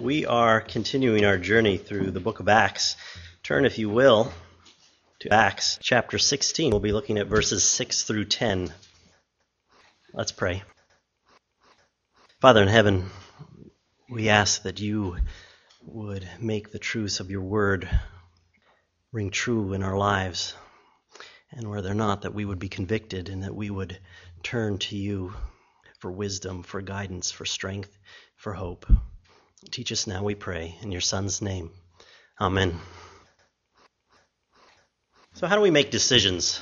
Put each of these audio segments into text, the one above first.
We are continuing our journey through the book of Acts. Turn, if you will, to Acts chapter 16. We'll be looking at verses 6 through 10. Let's pray. Father in heaven, we ask that you would make the truths of your word ring true in our lives, and where they're not, that we would be convicted and that we would turn to you for wisdom, for guidance, for strength, for hope. Teach us now, we pray, in your Son's name. Amen. So how do we make decisions?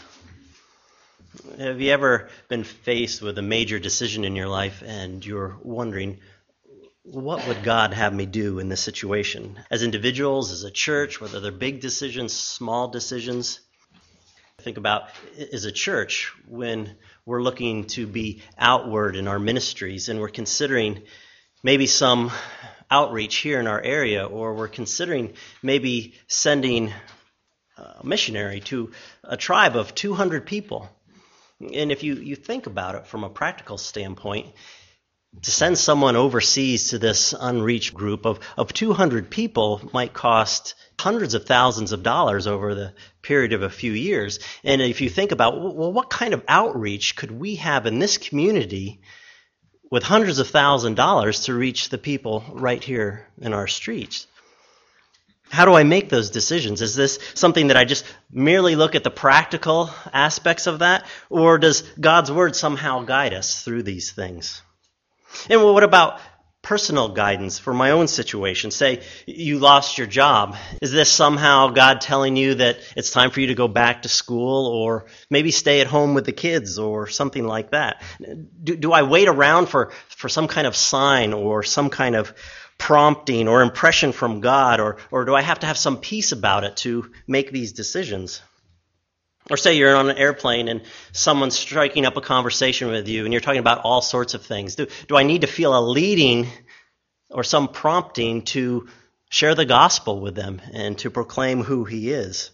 Have you ever been faced with a major decision in your life and you're wondering, what would God have me do in this situation? As individuals, as a church, whether they're big decisions, small decisions. Think about, as a church, when we're looking to be outward in our ministries and we're considering maybe some outreach here in our area, or we're considering maybe sending a missionary to a tribe of 200 people. And if you think about it from a practical standpoint, to send someone overseas to this unreached group of 200 people might cost hundreds of thousands of dollars over the period of a few years. And if you think about, well, what kind of outreach could we have in this community with hundreds of thousands of dollars to reach the people right here in our streets? How do I make those decisions? Is this something that I just merely look at the practical aspects of that? Or does God's word somehow guide us through these things? And what about personal guidance for my own situation? Say you lost your job. Is this somehow God telling you that it's time for you to go back to school, or maybe stay at home with the kids, or something like that? Do I wait around for some kind of sign or some kind of prompting or impression from God, or do I have to have some peace about it to make these decisions? Or say you're on an airplane and someone's striking up a conversation with you and you're talking about all sorts of things. Do I need to feel a leading or some prompting to share the gospel with them and to proclaim who he is?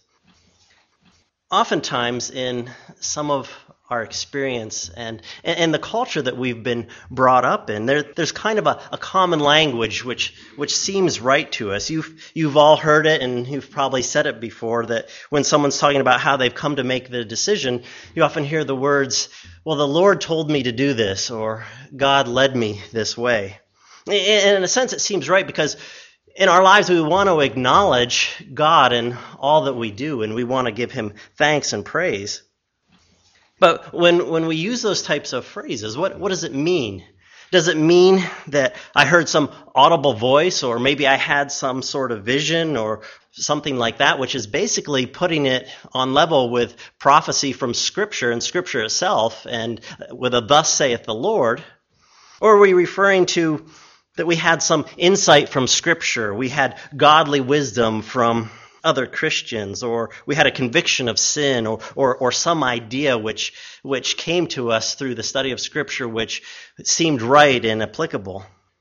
Oftentimes in some of our experience and the culture that we've been brought up in, there's kind of a common language which seems right to us. You've all heard it, and you've probably said it before, that when someone's talking about how they've come to make the decision, you often hear the words, well, the Lord told me to do this, or God led me this way. And in a sense, it seems right, because in our lives we want to acknowledge God in all that we do, and we want to give him thanks and praise. But when we use those types of phrases, what does it mean? Does it mean that I heard some audible voice, or maybe I had some sort of vision or something like that, which is basically putting it on level with prophecy from Scripture and Scripture itself, and with a thus saith the Lord? Or are we referring to that we had some insight from Scripture, we had godly wisdom from other Christians, or we had a conviction of sin, or some idea which came to us through the study of Scripture which seemed right and applicable?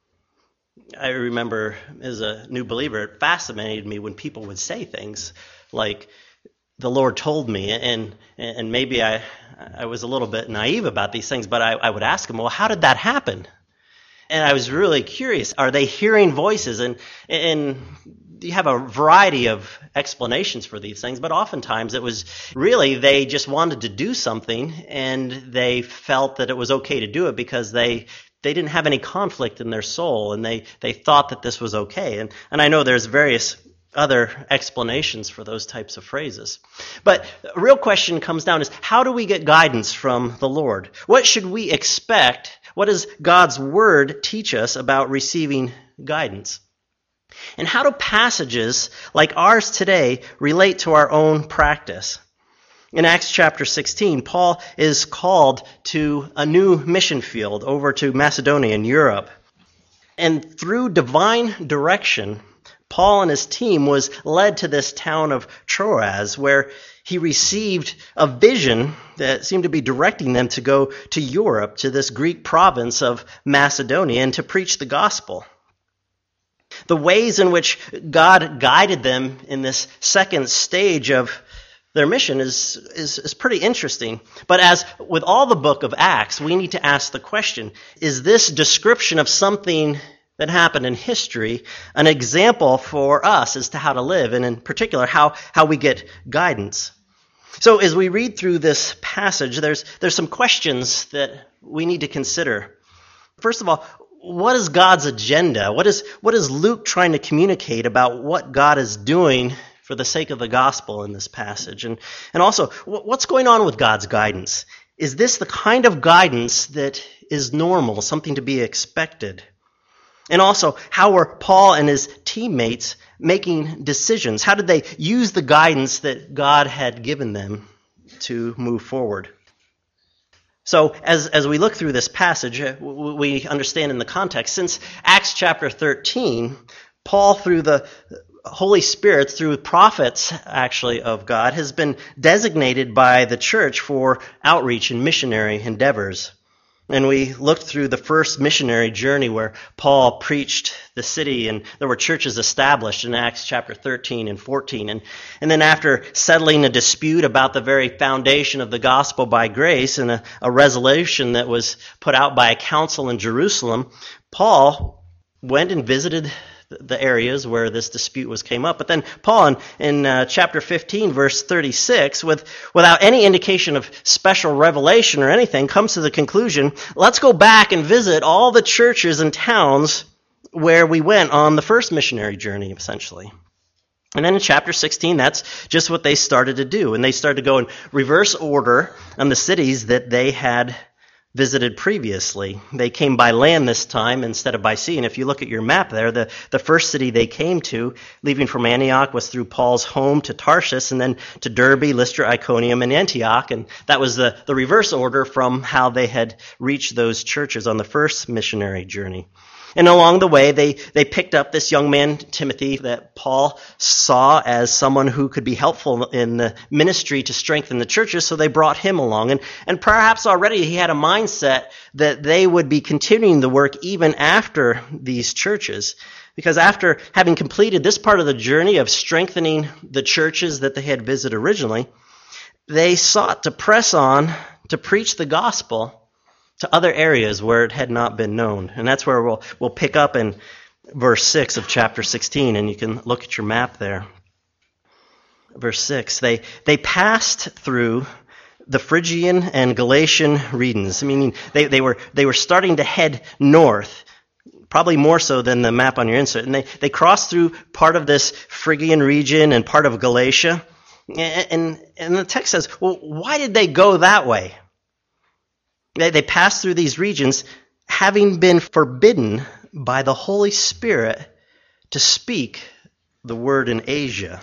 I remember as a new believer, it fascinated me when people would say things like, the Lord told me, and maybe I was a little bit naive about these things, but I would ask them, well, how did that happen? And I was really curious. Are they hearing voices? And you have a variety of explanations for these things, but oftentimes it was really they just wanted to do something, and they felt that it was okay to do it because they didn't have any conflict in their soul, and they thought that this was okay. And I know there's various other explanations for those types of phrases. But a real question comes down is, how do we get guidance from the Lord? What should we expect? What does God's word teach us about receiving guidance? And how do passages like ours today relate to our own practice? In Acts chapter 16, Paul is called to a new mission field over to Macedonia in Europe. And through divine direction, Paul and his team was led to this town of Troas, where he received a vision that seemed to be directing them to go to Europe, to this Greek province of Macedonia, and to preach the gospel. The ways in which God guided them in this second stage of their mission is pretty interesting. But as with all the book of Acts, we need to ask the question, is this description of something that happened in history, an example for us as to how to live, and in particular, how we get guidance. So as we read through this passage, there's some questions that we need to consider. First of all, what is God's agenda? What is Luke trying to communicate about what God is doing for the sake of the gospel in this passage? And also, what's going on with God's guidance? Is this the kind of guidance that is normal, something to be expected? And also, how were Paul and his teammates making decisions? How did they use the guidance that God had given them to move forward? So, as we look through this passage, we understand in the context, since Acts chapter 13, Paul, through the Holy Spirit, through prophets, actually, of God, has been designated by the church for outreach and missionary endeavors. And we looked through the first missionary journey where Paul preached the city, and there were churches established in Acts chapter 13 and 14. And then after settling a dispute about the very foundation of the gospel by grace and a resolution that was put out by a council in Jerusalem, Paul went and visited the areas where this dispute came up. But then Paul, in chapter 15, verse 36, without any indication of special revelation or anything, comes to the conclusion, let's go back and visit all the churches and towns where we went on the first missionary journey, essentially. And then in chapter 16, that's just what they started to do. And they started to go in reverse order on the cities that they had visited previously. They came by land this time instead of by sea. And if you look at your map there, the first city they came to, leaving from Antioch, was through Paul's home to Tarshish, and then to Derbe, Lystra, Iconium, and Antioch. And that was the reverse order from how they had reached those churches on the first missionary journey. And along the way, they picked up this young man, Timothy, that Paul saw as someone who could be helpful in the ministry to strengthen the churches, so they brought him along. And perhaps already he had a mindset that they would be continuing the work even after these churches. Because after having completed this part of the journey of strengthening the churches that they had visited originally, they sought to press on to preach the gospel to other areas where it had not been known. And that's where we'll pick up in verse 6 of chapter 16, and you can look at your map there. Verse 6, they passed through the Phrygian and Galatian regions, meaning they were starting to head north, probably more so than the map on your insert. And they crossed through part of this Phrygian region and part of Galatia. And the text says, well, why did they go that way? They passed through these regions having been forbidden by the Holy Spirit to speak the word in Asia.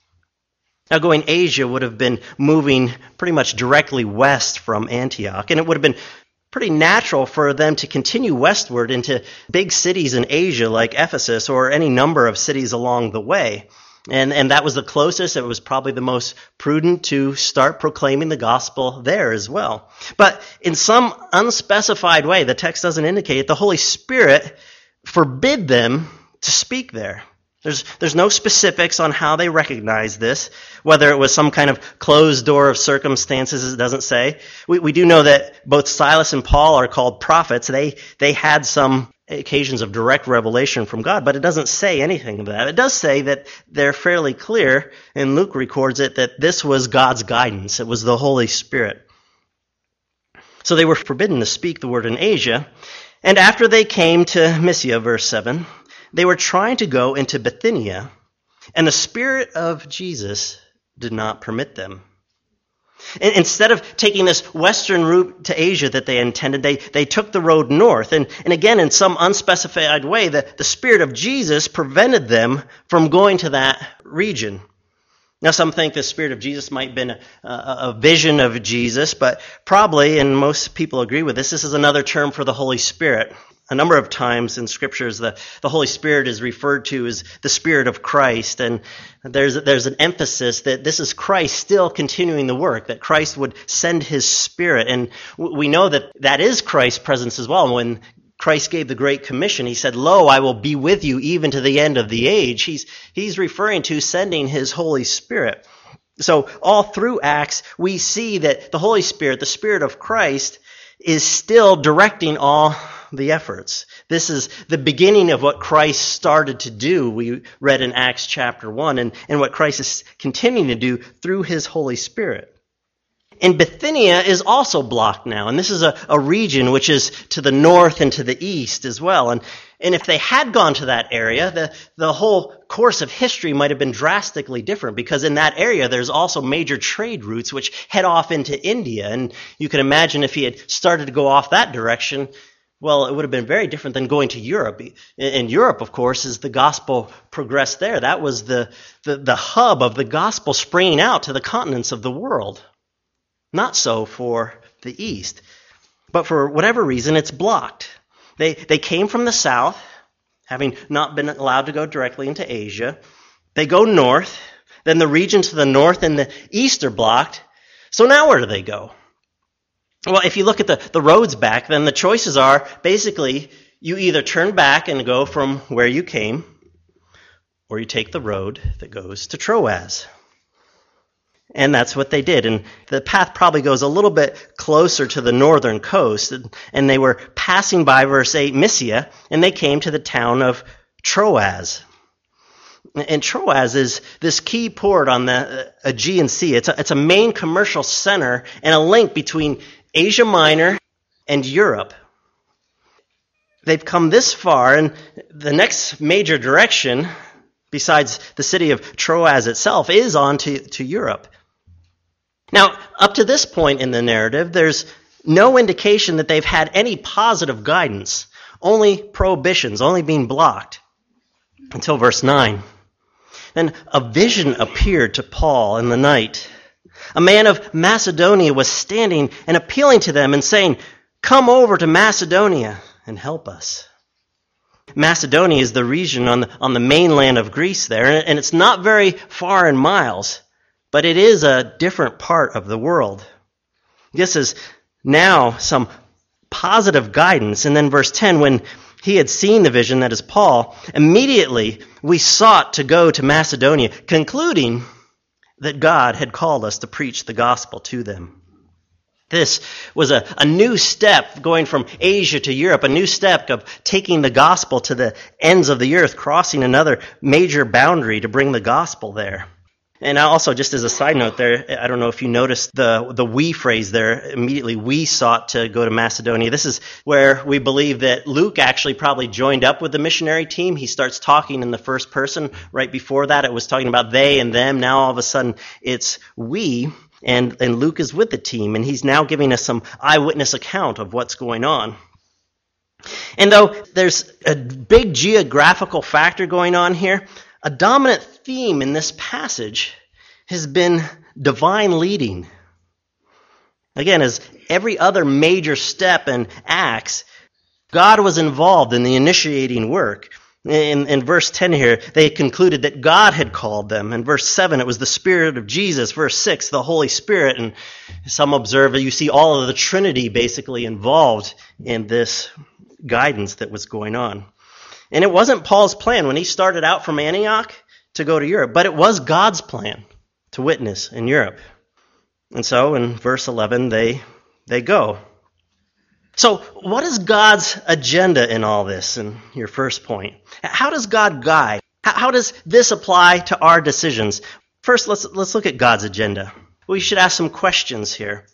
Now, going Asia would have been moving pretty much directly west from Antioch, and it would have been pretty natural for them to continue westward into big cities in Asia like Ephesus or any number of cities along the way. And that was the closest. It was probably the most prudent to start proclaiming the gospel there as well. But in some unspecified way, the text doesn't indicate, the Holy Spirit forbid them to speak there. There's no specifics on how they recognized this, whether it was some kind of closed door of circumstances, it doesn't say. We do know that both Silas and Paul are called prophets. They had some occasions of direct revelation from God, but it doesn't say anything of that. It does say that they're fairly clear, and Luke records it, that this was God's guidance. It was the Holy Spirit. So they were forbidden to speak the word in Asia, and after they came to Mysia, verse 7, they were trying to go into Bithynia, and the Spirit of Jesus did not permit them. Instead of taking this western route to Asia that they intended, they took the road north. And again, in some unspecified way, the Spirit of Jesus prevented them from going to that region. Now, some think the Spirit of Jesus might have been a vision of Jesus, but probably, and most people agree with this is another term for the Holy Spirit. A number of times in Scriptures, the Holy Spirit is referred to as the Spirit of Christ, and there's an emphasis that this is Christ still continuing the work, that Christ would send His Spirit. And we know that is Christ's presence as well. When Christ gave the Great Commission, He said, "Lo, I will be with you even to the end of the age." He's referring to sending His Holy Spirit. So all through Acts, we see that the Holy Spirit, the Spirit of Christ, is still directing all the efforts. This is the beginning of what Christ started to do. We read in Acts chapter 1, and what Christ is continuing to do through his Holy Spirit. And Bithynia is also blocked now, and this is a region which is to the north and to the east as well. And if they had gone to that area, the whole course of history might have been drastically different, because in that area there's also major trade routes which head off into India. And you can imagine if he had started to go off that direction, well, it would have been very different than going to Europe. In Europe, of course, as the gospel progressed there, that was the hub of the gospel springing out to the continents of the world. Not so for the east. But for whatever reason, it's blocked. They came from the south, having not been allowed to go directly into Asia. They go north. Then the regions to the north and the east are blocked. So now where do they go? Well, if you look at the roads back, then the choices are basically you either turn back and go from where you came, or you take the road that goes to Troas. And that's what they did. And the path probably goes a little bit closer to the northern coast. And they were passing by, verse 8, Mysia, and they came to the town of Troas. And Troas is this key port on the Aegean Sea. It's a main commercial center and a link between Asia Minor and Europe. They've come this far, and the next major direction, besides the city of Troas itself, is on to Europe. Now, up to this point in the narrative, there's no indication that they've had any positive guidance, only prohibitions, only being blocked, until verse 9. Then a vision appeared to Paul in the night. A man of Macedonia was standing and appealing to them and saying, "Come over to Macedonia and help us." Macedonia is the region on the mainland of Greece there, and it's not very far in miles, but it is a different part of the world. This is now some positive guidance. And then verse 10, when he had seen the vision, that is Paul, immediately we sought to go to Macedonia, concluding that God had called us to preach the gospel to them. This was a new step going from Asia to Europe, a new step of taking the gospel to the ends of the earth, crossing another major boundary to bring the gospel there. And also, just as a side note there, I don't know if you noticed the we phrase there, immediately we sought to go to Macedonia. This is where we believe that Luke actually probably joined up with the missionary team. He starts talking in the first person. Right before that, it was talking about they and them. Now all of a sudden, it's we. And Luke is with the team, and he's now giving us some eyewitness account of what's going on. And though there's a big geographical factor going on here, a dominant theme in this passage has been divine leading. Again, as every other major step in Acts, God was involved in the initiating work. In verse 10 here, they concluded that God had called them. In verse 7, it was the Spirit of Jesus. Verse 6, the Holy Spirit. And some observe that you see all of the Trinity basically involved in this guidance that was going on. And it wasn't Paul's plan when he started out from Antioch to go to Europe, but it was God's plan to witness in Europe. And so in verse 11, they go. So what is God's agenda in all this, in your first point? How does God guide? How does this apply to our decisions? First, let's look at God's agenda. We should ask some questions here.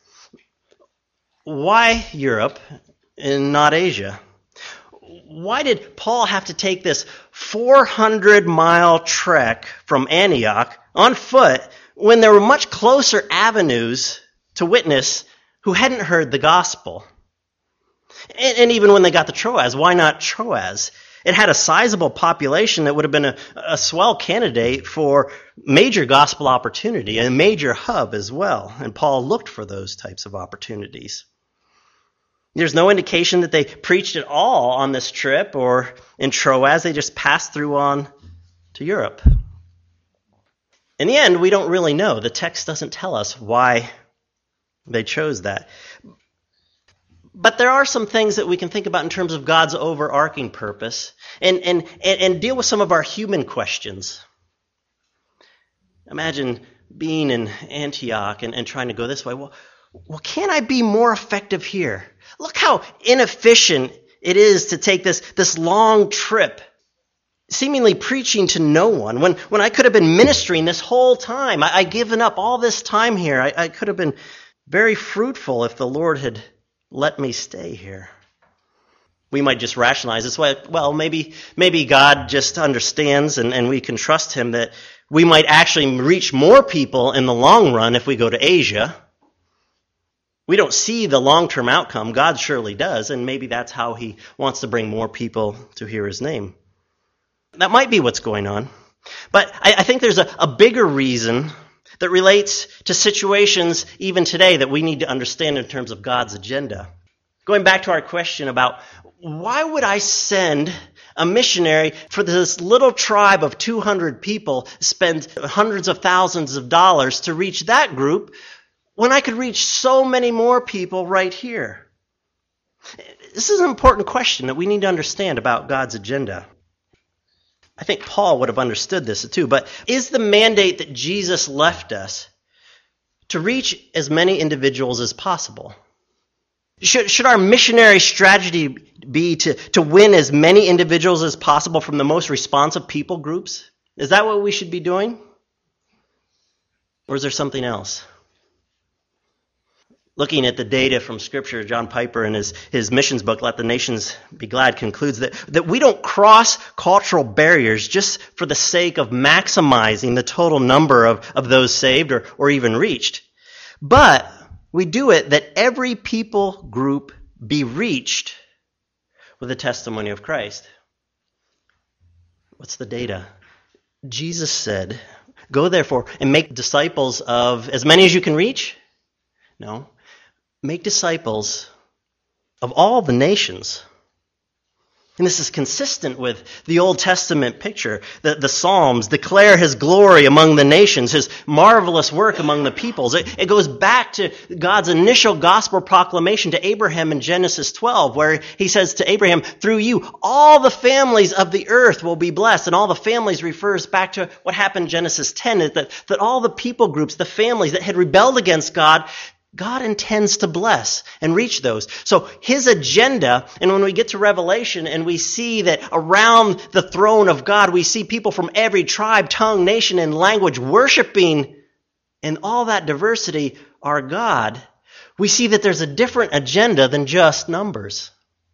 Why Europe and not Asia? Why did Paul have to take this 400-mile trek from Antioch on foot when there were much closer avenues to witness who hadn't heard the gospel? And even when they got to Troas, why not Troas? It had a sizable population that would have been a swell candidate for major gospel opportunity, a major hub as well. And Paul looked for those types of opportunities. There's no indication that they preached at all on this trip or in Troas. They just passed through on to Europe. In the end, we don't really know. The text doesn't tell us why they chose that. But there are some things that we can think about in terms of God's overarching purpose and deal with some of our human questions. Imagine being in Antioch and trying to go this way. Well, can I be more effective here? Look how inefficient it is to take this long trip, seemingly preaching to no one, when I could have been ministering this whole time. I've given up all this time here. I could have been very fruitful if the Lord had let me stay here. We might just rationalize this way. Well, maybe God just understands and we can trust him that we might actually reach more people in the long run if we go to Asia. We don't see the long-term outcome. God surely does, and maybe that's how he wants to bring more people to hear his name. That might be what's going on. But I think there's a bigger reason that relates to situations even today that we need to understand in terms of God's agenda. Going back to our question about why would I send a missionary for this little tribe of 200 people, spend hundreds of thousands of dollars to reach that group when I could reach so many more people right here? This is an important question that we need to understand about God's agenda. I think Paul would have understood this too, but is the mandate that Jesus left us to reach as many individuals as possible? Should our missionary strategy be to win as many individuals as possible from the most responsive people groups? Is that what we should be doing? Or is there something else? Looking at the data from Scripture, John Piper in his missions book, Let the Nations Be Glad, concludes that we don't cross cultural barriers just for the sake of maximizing the total number of those saved or even reached. But we do it that every people group be reached with the testimony of Christ. What's the data? Jesus said, "Go therefore and make disciples of as many as you can reach." No. Make disciples of all the nations. And this is consistent with the Old Testament picture. The Psalms declare his glory among the nations, his marvelous work among the peoples. It goes back to God's initial gospel proclamation to Abraham in Genesis 12, where he says to Abraham, "Through you, all the families of the earth will be blessed." And all the families refers back to what happened in Genesis 10, that all the people groups, the families that had rebelled against God intends to bless and reach those. So his agenda, and when we get to Revelation and we see that around the throne of God, we see people from every tribe, tongue, nation, and language worshiping in all that diversity our God, we see that there's a different agenda than just numbers.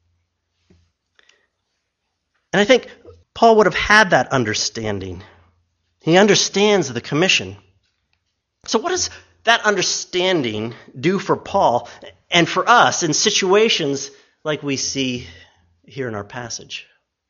And I think Paul would have had that understanding. He understands the commission. So what does that understanding do for Paul and for us in situations like we see here in our passage?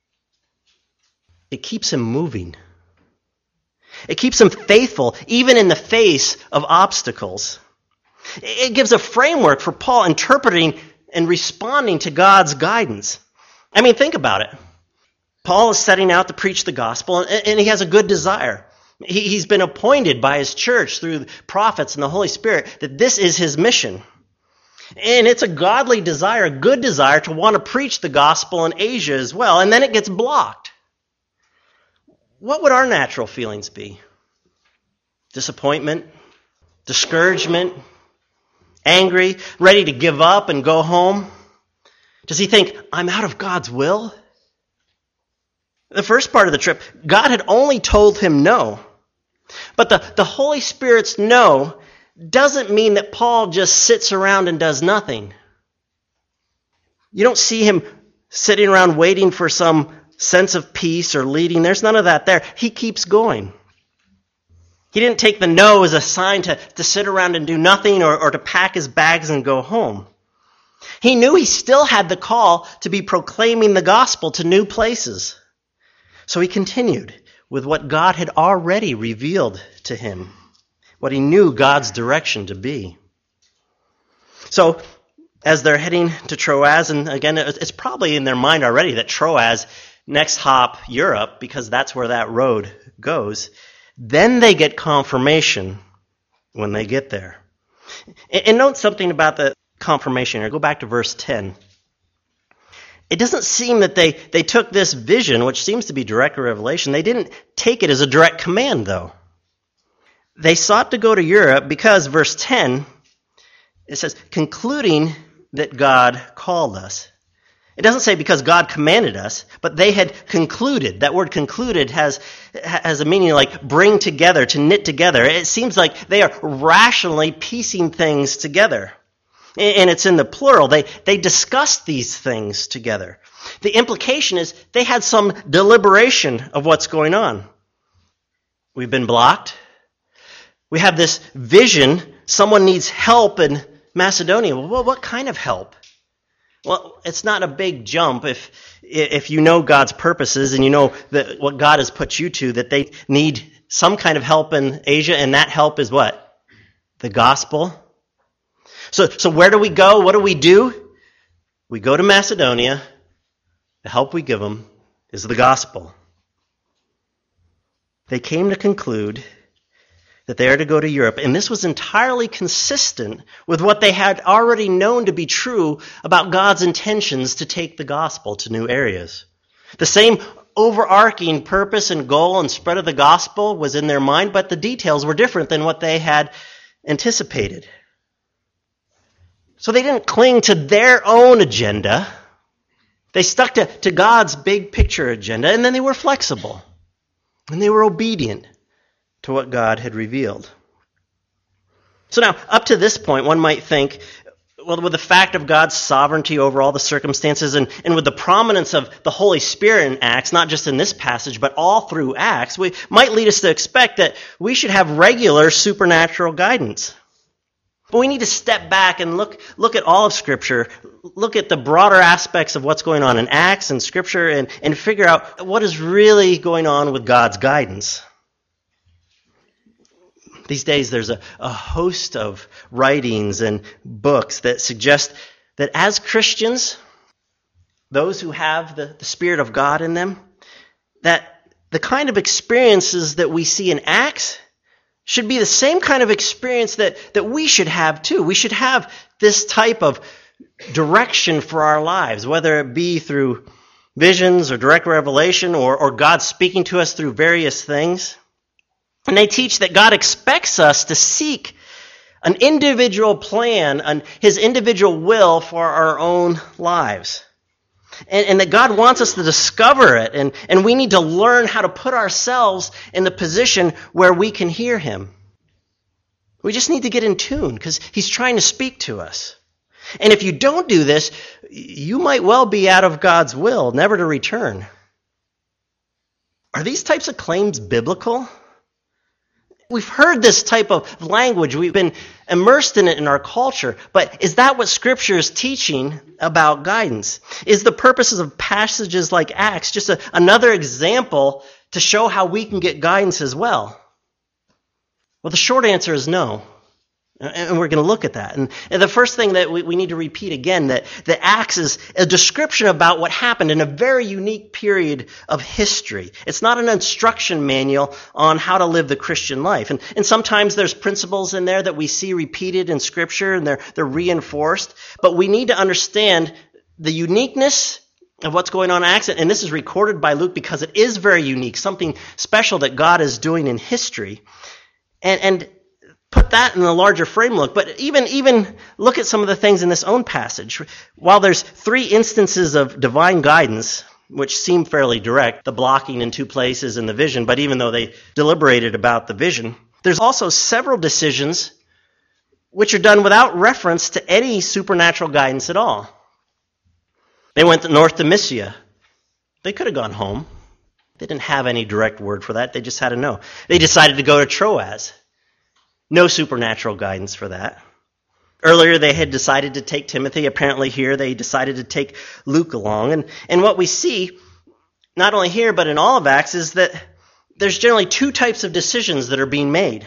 It keeps him moving. It keeps him faithful even in the face of obstacles. It gives a framework for Paul interpreting and responding to God's guidance. I mean, think about it. Paul is setting out to preach the gospel, and he has a good desire. He's been appointed by his church through the prophets and the Holy Spirit that this is his mission. And it's a godly desire, a good desire to want to preach the gospel in Asia as well. And then it gets blocked. What would our natural feelings be? Disappointment, discouragement, angry, ready to give up and go home? Does he think, I'm out of God's will? The first part of the trip, God had only told him no. But the Holy Spirit's no doesn't mean that Paul just sits around and does nothing. You don't see him sitting around waiting for some sense of peace or leading. There's none of that there. He keeps going. He didn't take the no as a sign to sit around and do nothing or to pack his bags and go home. He knew he still had the call to be proclaiming the gospel to new places. So he continued with what God had already revealed to him, what he knew God's direction to be. So as they're heading to Troas, and again, it's probably in their mind already that Troas, next hop Europe, because that's where that road goes, then they get confirmation when they get there. And note something about the confirmation here. Go back to verse 10. It doesn't seem that they took this vision, which seems to be direct revelation. They didn't take it as a direct command, though. They sought to go to Europe because, verse 10, it says, concluding that God called us. It doesn't say because God commanded us, but they had concluded. That word concluded has a meaning like bring together, to knit together. It seems like they are rationally piecing things together. And it's in the plural. They discussed these things together. The implication is they had some deliberation of what's going on. We've been blocked. We have this vision. Someone needs help in Macedonia. Well, what kind of help? Well, it's not a big jump if you know God's purposes and you know that what God has put you to, that they need some kind of help in Asia, and that help is what? The gospel. So where do we go? What do? We go to Macedonia. The help we give them is the gospel. They came to conclude that they are to go to Europe, and this was entirely consistent with what they had already known to be true about God's intentions to take the gospel to new areas. The same overarching purpose and goal and spread of the gospel was in their mind, but the details were different than what they had anticipated. So they didn't cling to their own agenda. They stuck to God's big picture agenda, and then they were flexible, and they were obedient to what God had revealed. So now, up to this point, one might think, well, with the fact of God's sovereignty over all the circumstances and with the prominence of the Holy Spirit in Acts, not just in this passage, but all through Acts, we might lead us to expect that we should have regular supernatural guidance. But we need to step back and look at all of Scripture, look at the broader aspects of what's going on in Acts and Scripture, and figure out what is really going on with God's guidance. These days, there's a host of writings and books that suggest that as Christians, those who have the Spirit of God in them, that the kind of experiences that we see in Acts should be the same kind of experience that we should have too. We should have this type of direction for our lives, whether it be through visions or direct revelation or God speaking to us through various things. And they teach that God expects us to seek an individual plan, and His individual will for our own lives. And that God wants us to discover it, and we need to learn how to put ourselves in the position where we can hear Him. We just need to get in tune, because He's trying to speak to us. And if you don't do this, you might well be out of God's will, never to return. Are these types of claims biblical? We've heard this type of language. We've been immersed in it in our culture. But is that what Scripture is teaching about guidance? Is the purposes of passages like Acts just another example to show how we can get guidance as well? Well, the short answer is no. And we're going to look at that. And the first thing that we need to repeat again, that Acts is a description about what happened in a very unique period of history. It's not an instruction manual on how to live the Christian life. And sometimes there's principles in there that we see repeated in Scripture, and they're reinforced. But we need to understand the uniqueness of what's going on in Acts. And this is recorded by Luke because it is very unique, something special that God is doing in history. And put that in a larger framework, but even look at some of the things in this own passage. While there's 3 instances of divine guidance, which seem fairly direct, the blocking in 2 places and the vision, but even though they deliberated about the vision, there's also several decisions which are done without reference to any supernatural guidance at all. They went north to Mysia. They could have gone home. They didn't have any direct word for that. They just had to know. They decided to go to Troas. No supernatural guidance for that. Earlier, they had decided to take Timothy. Apparently here, they decided to take Luke along. And what we see, not only here, but in all of Acts, is that there's generally 2 types of decisions that are being made.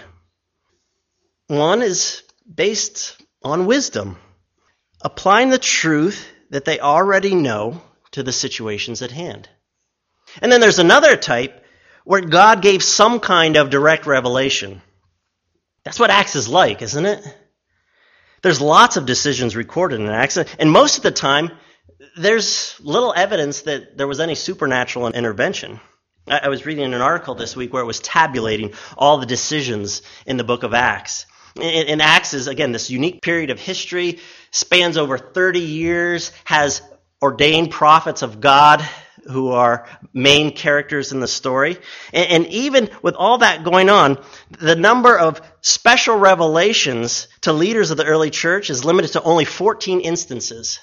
One is based on wisdom, applying the truth that they already know to the situations at hand. And then there's another type where God gave some kind of direct revelation. That's what Acts is like, isn't it? There's lots of decisions recorded in Acts, and most of the time, there's little evidence that there was any supernatural intervention. I was reading an article this week where it was tabulating all the decisions in the book of Acts. And Acts is, again, this unique period of history, spans over 30 years, has ordained prophets of God who are main characters in the story. And even with all that going on, the number of special revelations to leaders of the early church is limited to only 14 instances.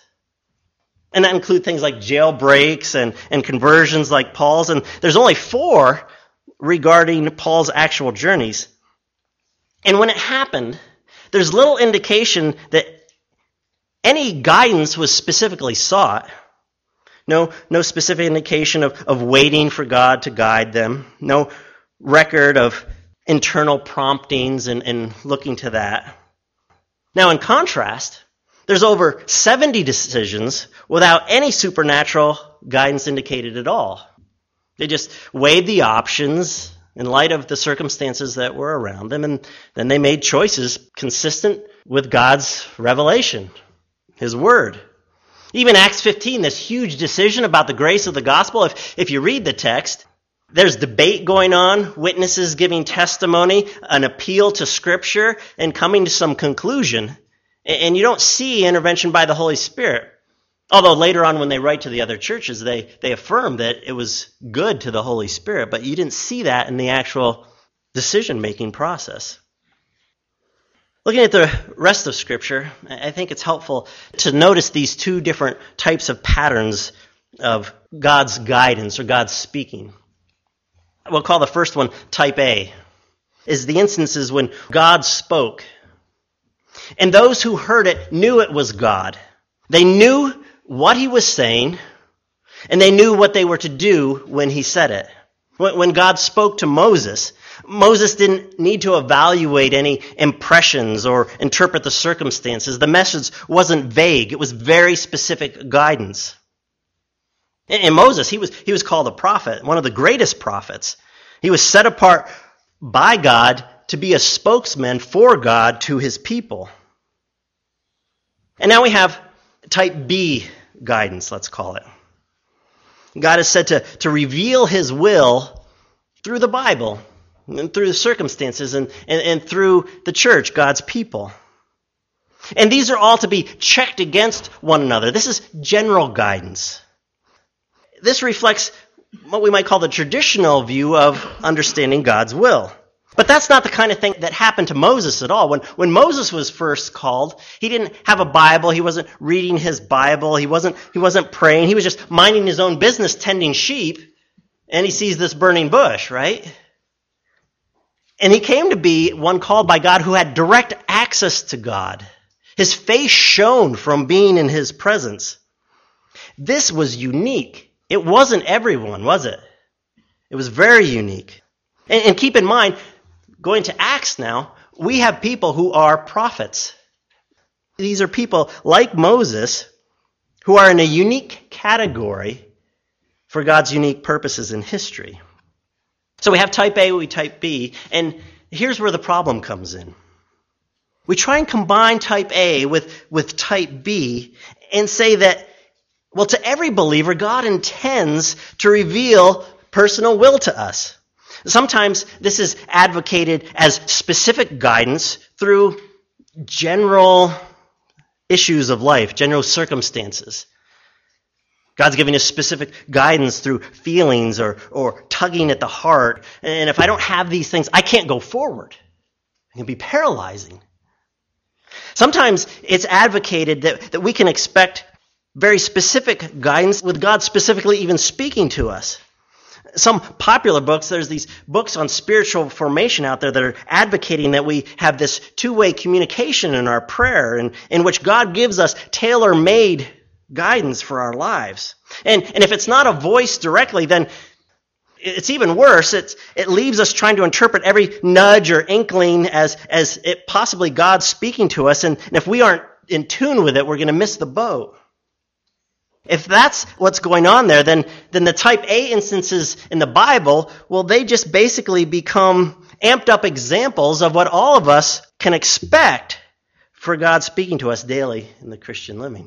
And that include things like jailbreaks and conversions like Paul's. And there's only 4 regarding Paul's actual journeys. And when it happened, there's little indication that any guidance was specifically sought. No specific indication of waiting for God to guide them. No record of internal promptings and looking to that. Now, in contrast, there's over 70 decisions without any supernatural guidance indicated at all. They just weighed the options in light of the circumstances that were around them, and then they made choices consistent with God's revelation, His Word. Even Acts 15, this huge decision about the grace of the gospel, if you read the text, there's debate going on, witnesses giving testimony, an appeal to Scripture, and coming to some conclusion. And you don't see intervention by the Holy Spirit. Although later on when they write to the other churches, they affirm that it was good to the Holy Spirit, but you didn't see that in the actual decision-making process. Looking at the rest of Scripture, I think it's helpful to notice these 2 different types of patterns of God's guidance or God's speaking. We'll call the first one type A, is the instances when God spoke. And those who heard it knew it was God. They knew what He was saying, and they knew what they were to do when He said it. When God spoke to Moses, Moses didn't need to evaluate any impressions or interpret the circumstances. The message wasn't vague. It was very specific guidance. And Moses, he was called a prophet, one of the greatest prophets. He was set apart by God to be a spokesman for God to His people. And now we have type B guidance, let's call it. God is said to reveal His will through the Bible, and through the circumstances, and through the church, God's people. And these are all to be checked against one another. This is general guidance. This reflects what we might call the traditional view of understanding God's will. But that's not the kind of thing that happened to Moses at all. When Moses was first called, he didn't have a Bible. He wasn't reading his Bible. He wasn't praying. He was just minding his own business, tending sheep, and he sees this burning bush, right? And he came to be one called by God who had direct access to God. His face shone from being in His presence. This was unique. It wasn't everyone, was it? It was very unique. And keep in mind, going to Acts now, we have people who are prophets. These are people like Moses who are in a unique category for God's unique purposes in history. So we have type A, we type B, and here's where the problem comes in. We try and combine type A with type B and say that, well, to every believer, God intends to reveal personal will to us. Sometimes this is advocated as specific guidance through general issues of life, general circumstances. God's giving us specific guidance through feelings or tugging at the heart. And if I don't have these things, I can't go forward. It can be paralyzing. Sometimes it's advocated that we can expect very specific guidance with God specifically even speaking to us. Some popular books, there's these books on spiritual formation out there that are advocating that we have this two-way communication in our prayer and in which God gives us tailor-made guidance for our lives. And if it's not a voice directly, then it's even worse. It leaves us trying to interpret every nudge or inkling as it possibly God speaking to us. And if we aren't in tune with it, we're going to miss the boat. If that's what's going on there, then the type A instances in the Bible, well, they just basically become amped up examples of what all of us can expect for God speaking to us daily in the Christian living.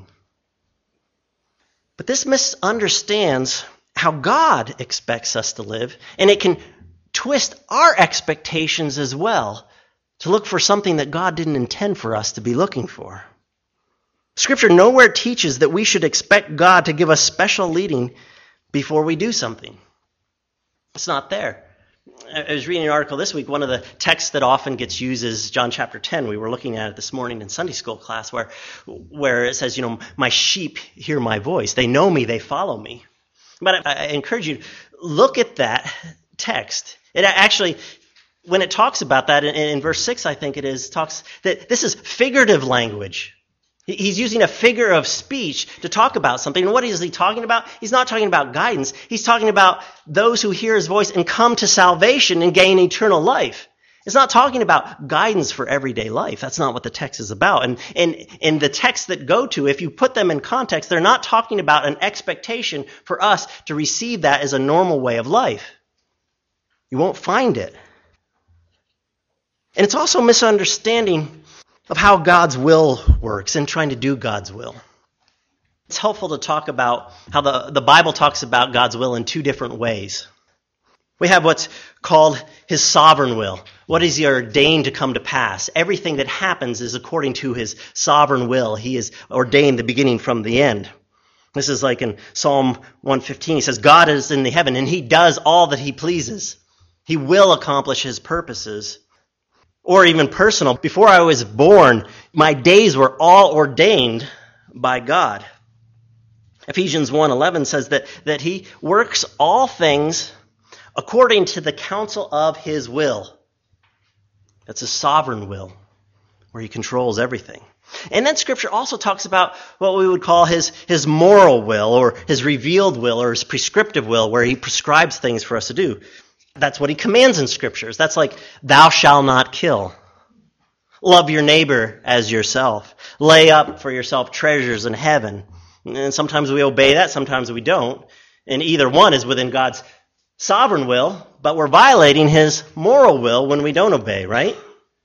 But this misunderstands how God expects us to live, and it can twist our expectations as well to look for something that God didn't intend for us to be looking for. Scripture nowhere teaches that we should expect God to give us special leading before we do something. It's not there. I was reading an article this week. One of the texts that often gets used is John chapter 10. We were looking at it this morning in Sunday school class where it says, my sheep hear my voice. They know me, they follow me. But I encourage you to look at that text. It actually, when it talks about that in verse 6, I think it is, talks that this is figurative language. He's using a figure of speech to talk about something. And what is he talking about? He's not talking about guidance. He's talking about those who hear his voice and come to salvation and gain eternal life. It's not talking about guidance for everyday life. That's not what the text is about. And the texts that go to, if you put them in context, they're not talking about an expectation for us to receive that as a normal way of life. You won't find it. And it's also misunderstanding of how God's will works and trying to do God's will. It's helpful to talk about how the Bible talks about God's will in two different ways. We have what's called his sovereign will. What is he ordained to come to pass? Everything that happens is according to his sovereign will. He has ordained the beginning from the end. This is like in Psalm 115. He says, God is in the heaven and he does all that he pleases. He will accomplish his purposes. Or even personal, before I was born, my days were all ordained by God. Ephesians 1:11 says that he works all things according to the counsel of his will. That's a sovereign will, where he controls everything. And then Scripture also talks about what we would call his moral will, or his revealed will, or his prescriptive will, where he prescribes things for us to do. That's what he commands in Scriptures. That's like, thou shalt not kill. Love your neighbor as yourself. Lay up for yourself treasures in heaven. And sometimes we obey that, sometimes we don't. And either one is within God's sovereign will, but we're violating his moral will when we don't obey, right?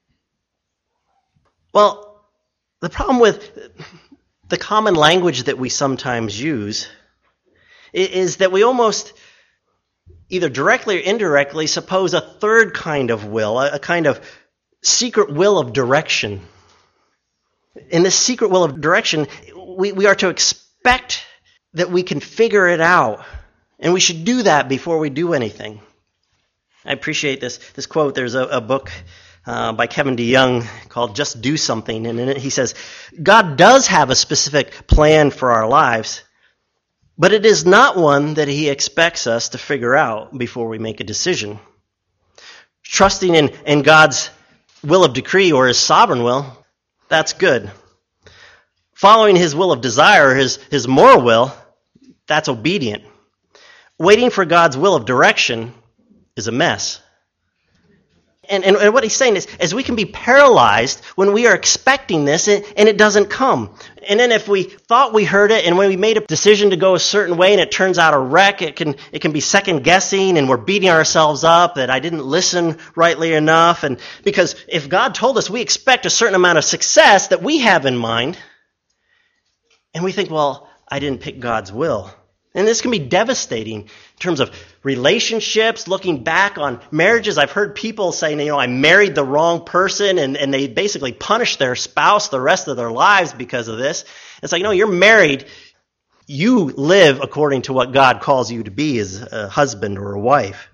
Well, the problem with the common language that we sometimes use is that we almost either directly or indirectly suppose a third kind of will, a kind of secret will of direction. In this secret will of direction, we are to expect that we can figure it out, and we should do that before we do anything. I appreciate this quote. There's a book by Kevin DeYoung called Just Do Something, and in it he says, God does have a specific plan for our lives, but it is not one that he expects us to figure out before we make a decision. Trusting in God's will of decree or his sovereign will, that's good. Following his will of desire, his moral will, that's obedient. Waiting for God's will of direction is a mess. And what he's saying is we can be paralyzed when we are expecting this and it doesn't come. And then if we thought we heard it and when we made a decision to go a certain way and it turns out a wreck, it can be second guessing and we're beating ourselves up that I didn't listen rightly enough. And because if God told us we expect a certain amount of success that we have in mind, and we think, well, I didn't pick God's will. And this can be devastating in terms of relationships, looking back on marriages. I've heard people saying, I married the wrong person, and they basically punish their spouse the rest of their lives because of this. It's like, no, you're married. You live according to what God calls you to be as a husband or a wife.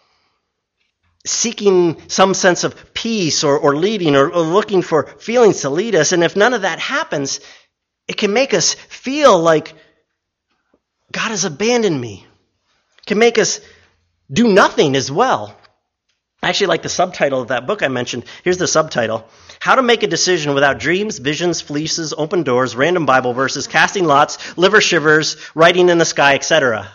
Seeking some sense of peace or leading or looking for feelings to lead us. And if none of that happens, it can make us feel like God has abandoned me. It can make us do nothing as well. I actually like the subtitle of that book I mentioned. Here's the subtitle. How to Make a Decision Without Dreams, Visions, Fleeces, Open Doors, Random Bible Verses, Casting Lots, Liver Shivers, Writing in the Sky, etc.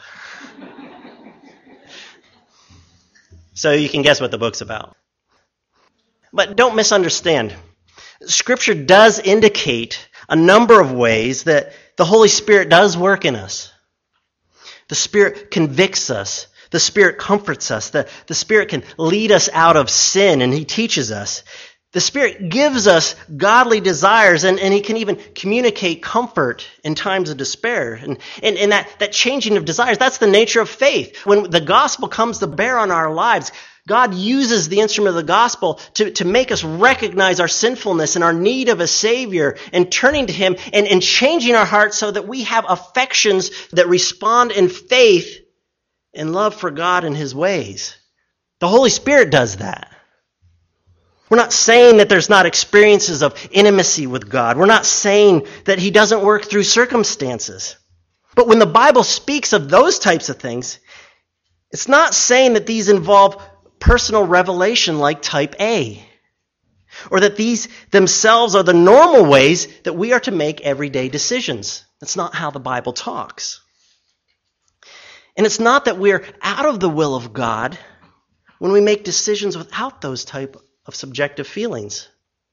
So you can guess what the book's about. But don't misunderstand. Scripture does indicate a number of ways that the Holy Spirit does work in us. The Spirit convicts us. The Spirit comforts us. The Spirit can lead us out of sin, and he teaches us. The Spirit gives us godly desires, and He can even communicate comfort in times of despair. And that changing of desires, that's the nature of faith. When the gospel comes to bear on our lives, God uses the instrument of the gospel to make us recognize our sinfulness and our need of a Savior, and turning to Him and changing our hearts so that we have affections that respond in faith and love for God and His ways. The Holy Spirit does that. We're not saying that there's not experiences of intimacy with God. We're not saying that He doesn't work through circumstances. But when the Bible speaks of those types of things, it's not saying that these involve personal revelation like type A, or that these themselves are the normal ways that we are to make everyday decisions. That's not how the Bible talks. And it's not that we're out of the will of God when we make decisions without those type of subjective feelings.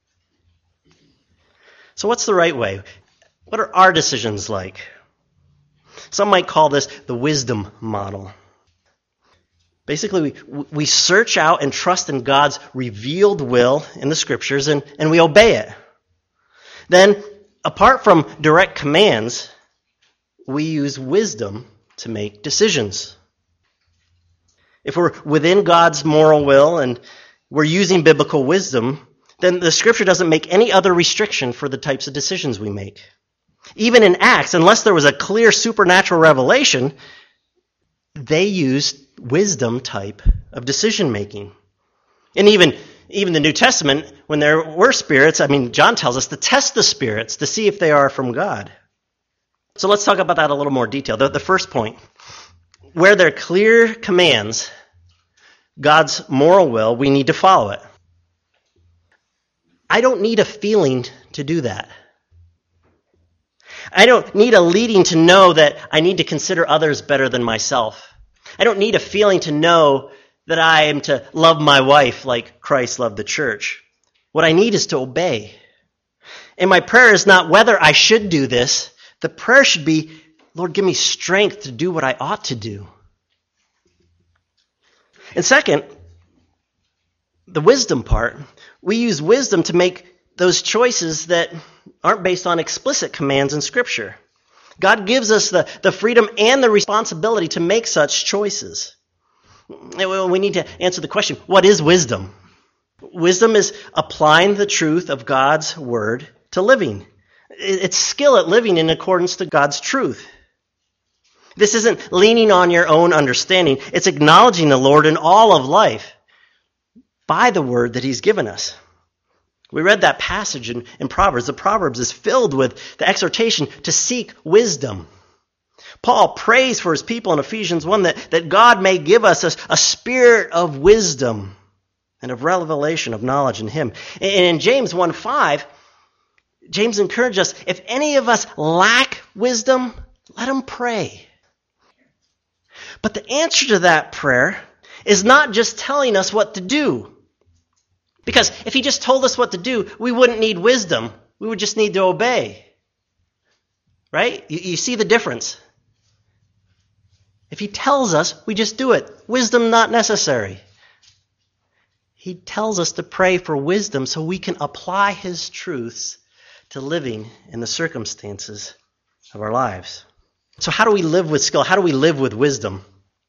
So what's the right way? What are our decisions like? Some might call this the wisdom model. Basically, we search out and trust in God's revealed will in the Scriptures, and we obey it. Then, apart from direct commands, we use wisdom to make decisions. If we're within God's moral will and we're using biblical wisdom, then the Scripture doesn't make any other restriction for the types of decisions we make. Even in Acts, unless there was a clear supernatural revelation, they used wisdom type of decision making. And even the New Testament, when there were spirits, John tells us to test the spirits to see if they are from God. So let's talk about that a little more detail. The first point, where there are clear commands, God's moral will, we need to follow it. I don't need a feeling to do that. I don't need a leading to know that I need to consider others better than myself. I don't need a feeling to know that I am to love my wife like Christ loved the church. What I need is to obey. And my prayer is not whether I should do this. The prayer should be, Lord, give me strength to do what I ought to do. And second, the wisdom part. We use wisdom to make those choices that aren't based on explicit commands in Scripture. God gives us the freedom and the responsibility to make such choices. And we need to answer the question, what is wisdom? Wisdom is applying the truth of God's word to living. It's skill at living in accordance to God's truth. This isn't leaning on your own understanding. It's acknowledging the Lord in all of life by the word that He's given us. We read that passage in Proverbs. The Proverbs is filled with the exhortation to seek wisdom. Paul prays for his people in Ephesians 1 that God may give us a spirit of wisdom and of revelation of knowledge in Him. And in James 1:5, James encourages us, if any of us lack wisdom, let him pray. But the answer to that prayer is not just telling us what to do. Because if He just told us what to do, we wouldn't need wisdom. We would just need to obey. Right? You see the difference. If He tells us, we just do it. Wisdom not necessary. He tells us to pray for wisdom so we can apply His truths to living in the circumstances of our lives. So how do we live with skill? How do we live with wisdom?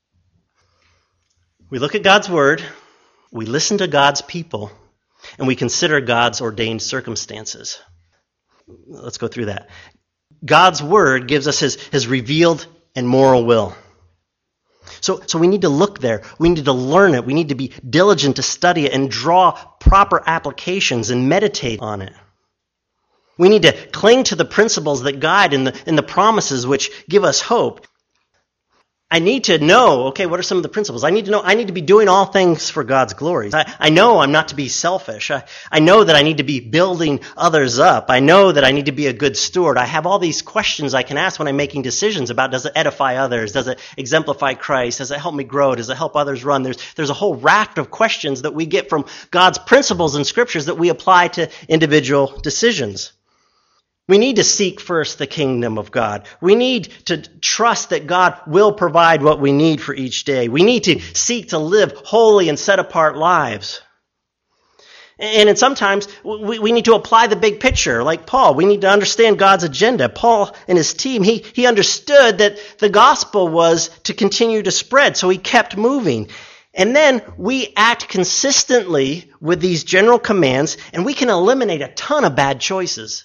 We look at God's word, we listen to God's people, and we consider God's ordained circumstances. Let's go through that. God's word gives us His revealed and moral will. So we need to look there. We need to learn it. We need to be diligent to study it and draw proper applications and meditate on it. We need to cling to the principles that guide in the promises which give us hope. I need to know, okay, what are some of the principles? I need to know I need to be doing all things for God's glory. I know I'm not to be selfish. I know that I need to be building others up. I know that I need to be a good steward. I have all these questions I can ask when I'm making decisions about, does it edify others? Does it exemplify Christ? Does it help me grow? Does it help others run? There's a whole raft of questions that we get from God's principles and scriptures that we apply to individual decisions. We need to seek first the kingdom of God. We need to trust that God will provide what we need for each day. We need to seek to live holy and set apart lives. And sometimes we need to apply the big picture, like Paul. We need to understand God's agenda. Paul and his team, he understood that the gospel was to continue to spread, so he kept moving. And then we act consistently with these general commands, and we can eliminate a ton of bad choices.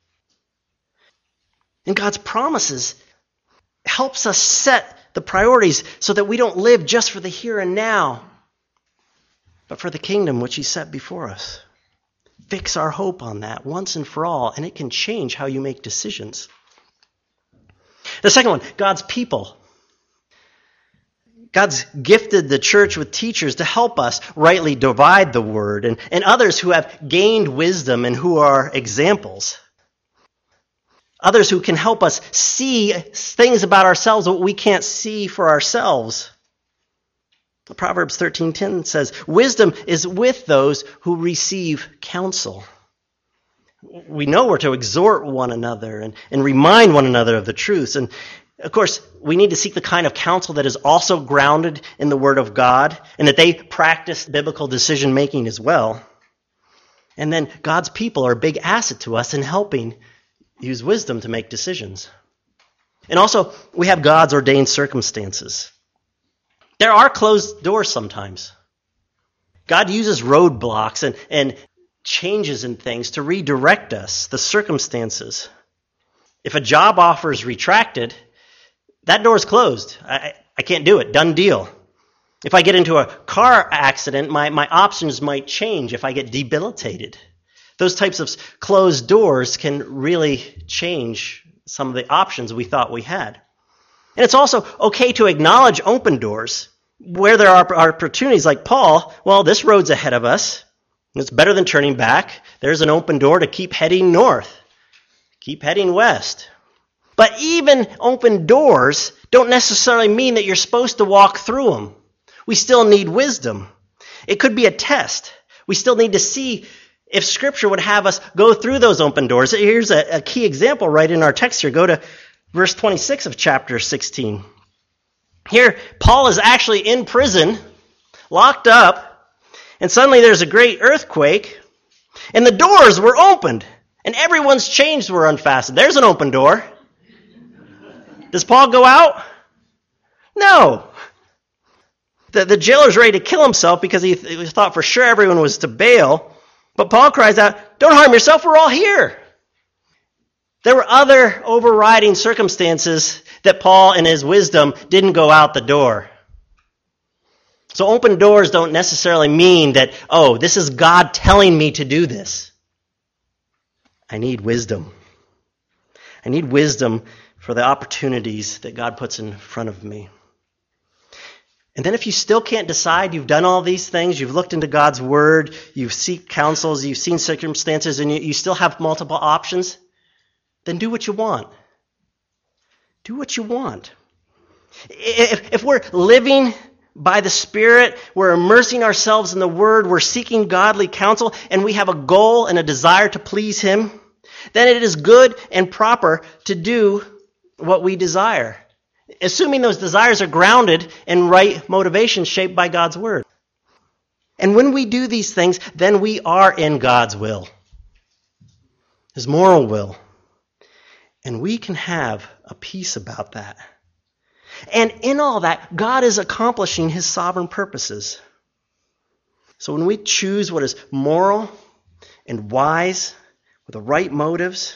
And God's promises helps us set the priorities so that we don't live just for the here and now, but for the kingdom which he set before us. Fix our hope on that once and for all, and it can change how you make decisions. The second one, God's people. God's gifted the church with teachers to help us rightly divide the word, and others who have gained wisdom and who are examples. Others who can help us see things about ourselves that we can't see for ourselves. Proverbs 13:10 says, "Wisdom is with those who receive counsel." We know we're to exhort one another and remind one another of the truths. And of course, we need to seek the kind of counsel that is also grounded in the Word of God and that they practice biblical decision making as well. And then God's people are a big asset to us in helping use wisdom to make decisions. And also, we have God's ordained circumstances. There are closed doors sometimes. God uses roadblocks and changes in things to redirect us, the circumstances. If a job offer is retracted, that door is closed. I can't do it. Done deal. If I get into a car accident, my options might change if I get debilitated. Those types of closed doors can really change some of the options we thought we had. And it's also okay to acknowledge open doors where there are opportunities like Paul. Well, this road's ahead of us. It's better than turning back. There's an open door to keep heading north. Keep heading west. But even open doors don't necessarily mean that you're supposed to walk through them. We still need wisdom. It could be a test. We still need to see if Scripture would have us go through those open doors. Here's a key example right in our text here. Go to verse 26 of chapter 16. Here, Paul is actually in prison, locked up, and suddenly there's a great earthquake, and the doors were opened, and everyone's chains were unfastened. There's an open door. Does Paul go out? No. The jailer's ready to kill himself because he thought for sure everyone was to bail. But Paul cries out, "Don't harm yourself, we're all here." There were other overriding circumstances that Paul, in his wisdom, didn't go out the door. So open doors don't necessarily mean that, oh, this is God telling me to do this. I need wisdom. I need wisdom for the opportunities that God puts in front of me. And then if you still can't decide, you've done all these things, you've looked into God's Word, you've seeked counsels, you've seen circumstances, and you still have multiple options, then do what you want. Do what you want. If we're living by the Spirit, we're immersing ourselves in the Word, we're seeking godly counsel, and we have a goal and a desire to please Him, then it is good and proper to do what we desire, assuming those desires are grounded in right motivation shaped by God's Word. And when we do these things, then we are in God's will, His moral will. And we can have a peace about that. And in all that, God is accomplishing His sovereign purposes. So when we choose what is moral and wise with the right motives,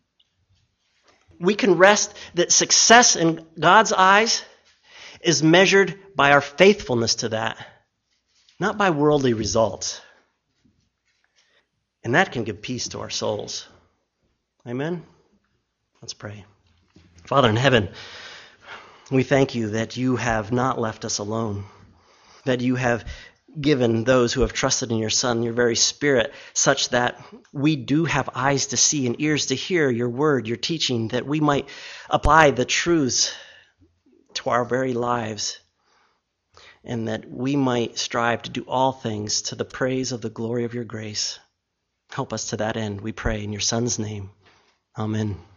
we can rest that success in God's eyes is measured by our faithfulness to that, not by worldly results. And that can give peace to our souls. Amen? Let's pray. Father in heaven, we thank you that you have not left us alone, that you have given those who have trusted in your Son, your very Spirit, such that we do have eyes to see and ears to hear your word, your teaching, that we might apply the truths to our very lives, and that we might strive to do all things to the praise of the glory of your grace. Help us to that end, we pray in your Son's name. Amen.